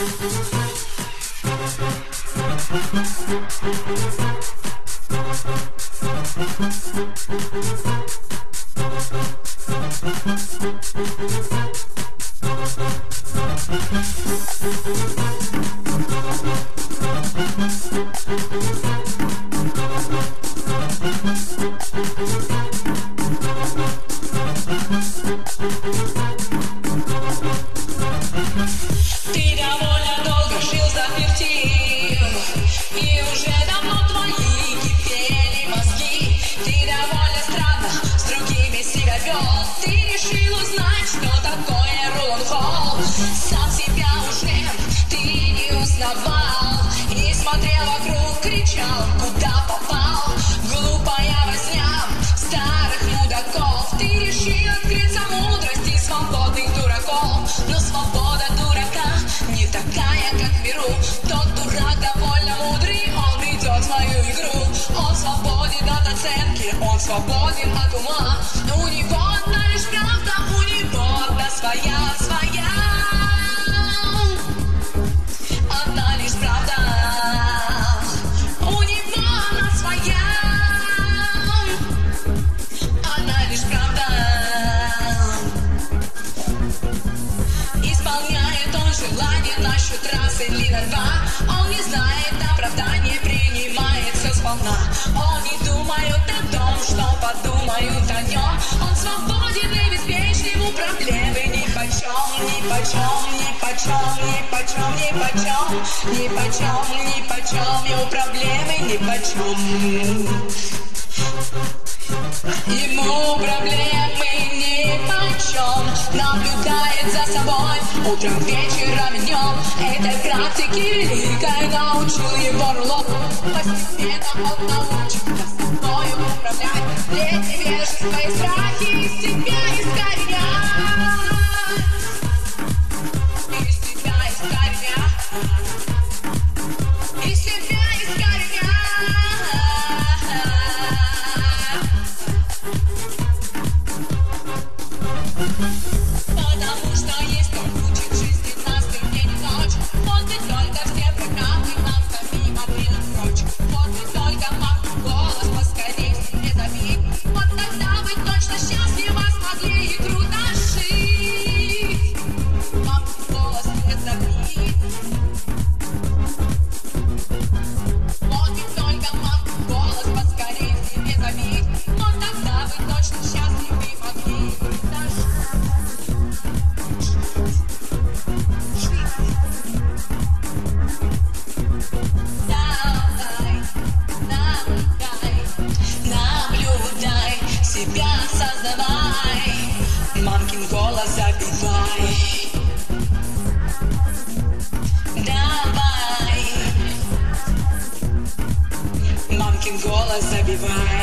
Ты довольно долго жил заперти, и уже давно твои кипели мозги. Ты довольно странно с другими себя вел. Ты решил узнать, что такое ролл-н-холл. Сам себя уже ты не узнавал, и смотрел вокруг, кричал, куда попал. Глупая возня старых мудаков. Ты решил открыться мудрости свободных дураков. Но свобода дурака не такая, как в миру. Тот дурак довольно мудрый, он ведет свою игру. Он свободен от оценки, он свободен от ума. У него одна лишь правда, у него одна своя. Одна лишь правда, у него одна своя. Одна лишь правда. Исполняет он желание насчет раз или на два. Он не знает оправдания, принимает все сполна. Он не думает о том, что подумают о нем. Он свободен и беспечен, ему проблемы нипочем. Ему проблемы нипочем. Ему проблемы нипочем. Наблюдает за собой утром, вечером и днем. Этой практики великой научил его Рулов. Постепенно он научится собой управлять. Лезь невежество и страхи из себя искоренять. Из себя искоренять. Из себя искоренять. Потому что есть кто учит жизни нас и день и ночь. Вот и только все программы нам самим отбились прочь. Вот и только мамин голос поскорей в себе забить. Вот тогда вы точно счастливо смогли и трудно жить. Мамин голос не забить. Вот и только мамин голос поскорей в себе забить. Вот тогда вы точно счастливы могли и трудно жить. Наблюдай, себя создавай, мамкин голос забивай. Давай, мамкин голос забивай.